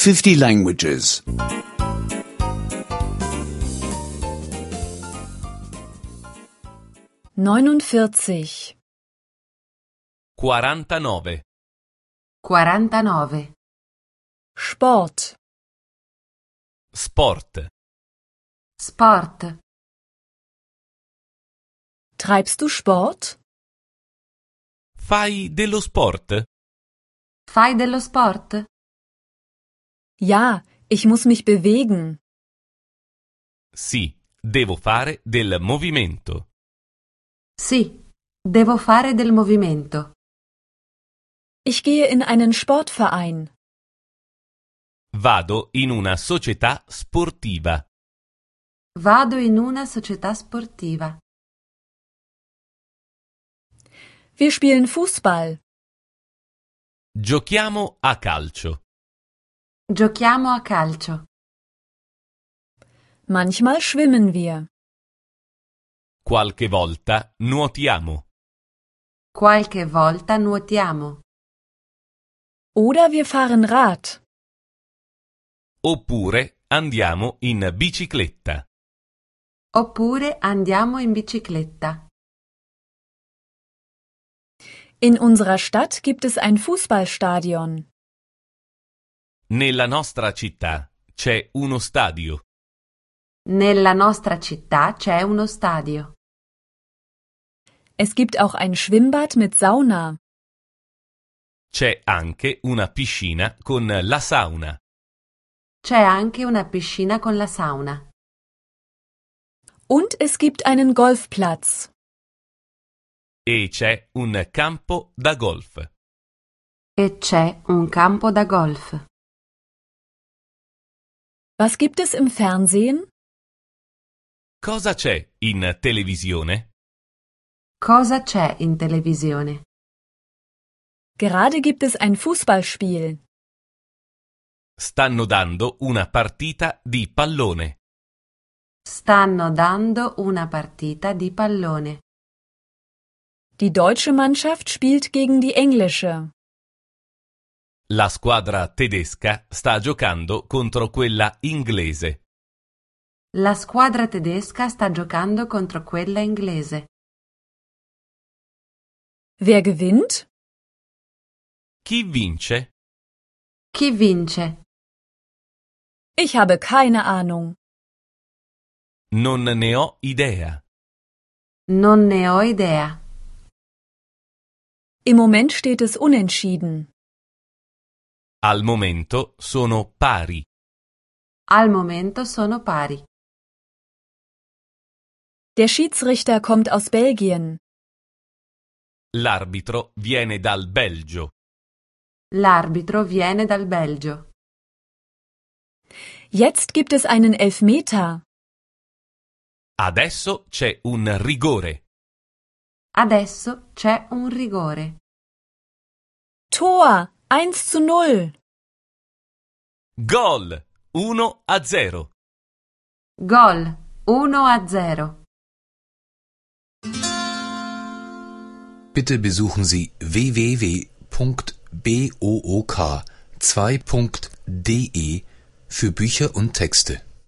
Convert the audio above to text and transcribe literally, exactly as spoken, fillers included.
fifty languages. neunundvierzig. quarantanove. quarantanove. Sport. Sport. Sport. Treibst du Sport? Fai dello sport? Fai dello sport? Ja, ich muss mich bewegen. Sì, devo fare del movimento. Sì, devo fare del movimento. Ich gehe in einen Sportverein. Vado in una società sportiva. Vado in una società sportiva. Wir spielen Fußball. Giochiamo a calcio. Giochiamo a calcio. Manchmal schwimmen wir. Qualche volta nuotiamo. Qualche volta nuotiamo. Oder wir fahren Rad. Oppure andiamo in bicicletta. Oppure andiamo in bicicletta. In unserer Stadt gibt es ein Fußballstadion. Nella nostra città c'è uno stadio. Nella nostra città c'è uno stadio. Es gibt auch ein Schwimmbad mit Sauna. C'è anche una piscina con la sauna. C'è anche una piscina con la sauna. Und es gibt einen Golfplatz. E c'è un campo da golf. E c'è un campo da golf. Was gibt es im Fernsehen? Cosa c'è in televisione? Cosa c'è in televisione? Gerade gibt es ein Fußballspiel. Stanno dando una partita di pallone. Stanno dando una partita di pallone. Die deutsche Mannschaft spielt gegen die englische. La squadra tedesca sta giocando contro quella inglese. La squadra tedesca sta giocando contro quella inglese. Wer gewinnt? Chi vince? Chi vince? Ich habe keine Ahnung. Non ne ho idea. Non ne ho idea. Im Moment steht es unentschieden. Al momento sono pari. Al momento sono pari. Der Schiedsrichter kommt aus Belgien. L'arbitro viene dal Belgio. L'arbitro viene dal Belgio. Jetzt gibt es einen Elfmeter. Adesso c'è un rigore. Adesso c'è un rigore. Tor, eins zu null. Gol! uno a zero. Gol, uno a zero. Bitte besuchen Sie w w w punkt book zwei punkt de für Bücher und Texte.